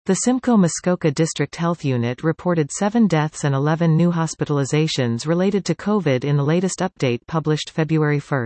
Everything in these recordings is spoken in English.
The Simcoe-Muskoka District Health Unit reported 7 deaths and 11 new hospitalizations related to COVID in the latest update published February 1.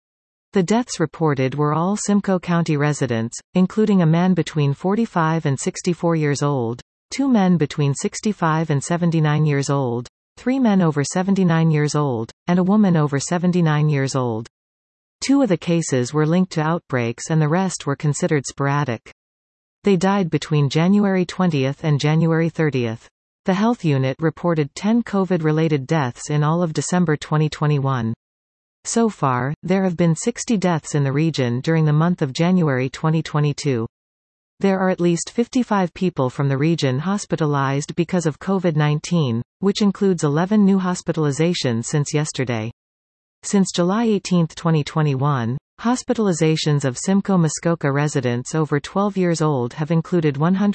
The deaths reported were all Simcoe County residents, including a man between 45 and 64 years old, 2 men between 65 and 79 years old, 3 men over 79 years old, and a woman over 79 years old. 2 of the cases were linked to outbreaks and the rest were considered sporadic. They died between January 20 and January 30. The health unit reported 10 COVID-related deaths in all of December 2021. So far, there have been 60 deaths in the region during the month of January 2022. There are at least 55 people from the region hospitalized because of COVID-19, which includes 11 new hospitalizations since yesterday. Since July 18, 2021, hospitalizations of Simcoe-Muskoka residents over 12 years old have included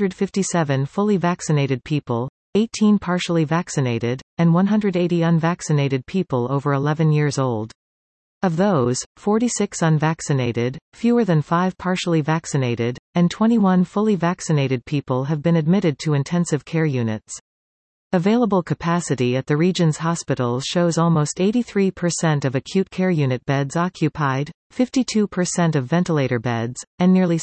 157 fully vaccinated people, 18 partially vaccinated, and 180 unvaccinated people over 11 years old. Of those, 46 unvaccinated, fewer than 5 partially vaccinated, and 21 fully vaccinated people have been admitted to intensive care units. Available capacity at the region's hospitals shows almost 83% of acute care unit beds occupied, 52% of ventilator beds, and nearly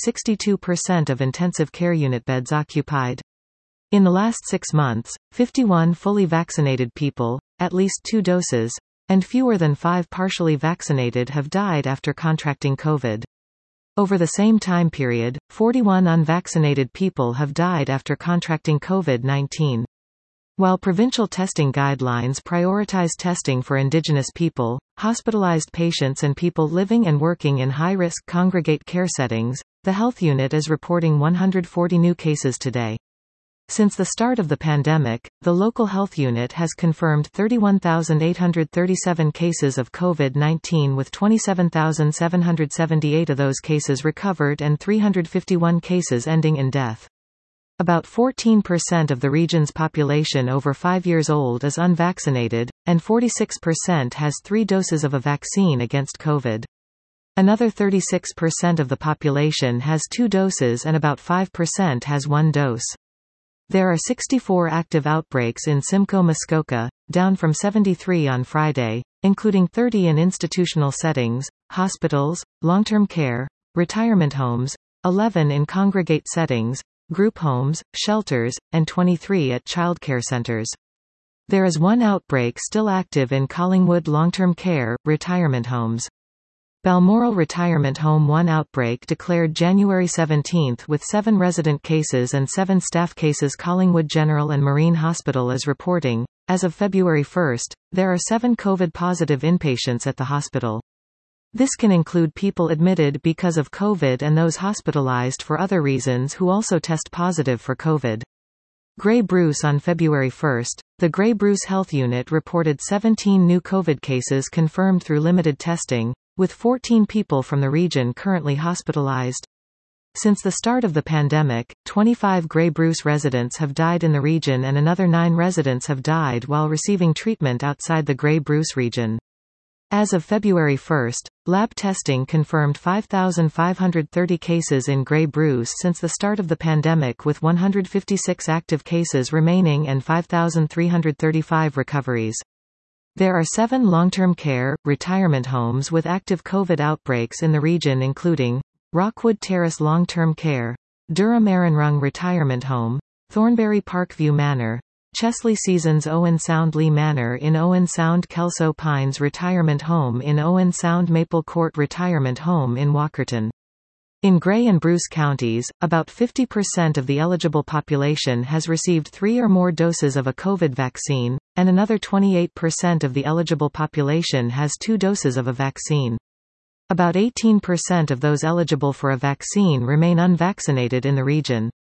62% of intensive care unit beds occupied. In the last 6 months, 51 fully vaccinated people, at least 2 doses, and fewer than 5 partially vaccinated have died after contracting COVID. Over the same time period, 41 unvaccinated people have died after contracting COVID-19. While provincial testing guidelines prioritize testing for Indigenous people, hospitalized patients and people living and working in high-risk congregate care settings, the health unit is reporting 140 new cases today. Since the start of the pandemic, the local health unit has confirmed 31,837 cases of COVID-19 with 27,778 of those cases recovered and 351 cases ending in death. About 14% of the region's population over 5 years old is unvaccinated, and 46% has 3 doses of a vaccine against COVID. Another 36% of the population has 2 doses and about 5% has 1 dose. There are 64 active outbreaks in Simcoe-Muskoka, down from 73 on Friday, including 30 in institutional settings, hospitals, long-term care, retirement homes, 11 in congregate settings, group homes, shelters, and 23 at childcare centers. There is 1 outbreak still active in Collingwood long-term care, retirement homes. Balmoral Retirement Home 1 outbreak declared January 17 with 7 resident cases and 7 staff cases. Collingwood General and Marine Hospital is reporting, as of February 1, there are 7 COVID-positive inpatients at the hospital. This can include people admitted because of COVID and those hospitalized for other reasons who also test positive for COVID. Grey Bruce on February 1, the Grey Bruce Health Unit reported 17 new COVID cases confirmed through limited testing, with 14 people from the region currently hospitalized. Since the start of the pandemic, 25 Grey Bruce residents have died in the region and another 9 residents have died while receiving treatment outside the Grey Bruce region. As of February 1, lab testing confirmed 5,530 cases in Grey Bruce since the start of the pandemic, with 156 active cases remaining and 5,335 recoveries. There are 7 long-term care, retirement homes with active COVID outbreaks in the region, including Rockwood Terrace Long-Term Care, Durham Arunrung Retirement Home, Thornbury Parkview Manor, Chesley Seasons Owen Sound Lee Manor in Owen Sound, Kelso Pines Retirement Home in Owen Sound, Maple Court Retirement Home in Walkerton. In Grey and Bruce counties, about 50% of the eligible population has received 3 or more doses of a COVID vaccine, and another 28% of the eligible population has 2 doses of a vaccine. About 18% of those eligible for a vaccine remain unvaccinated in the region.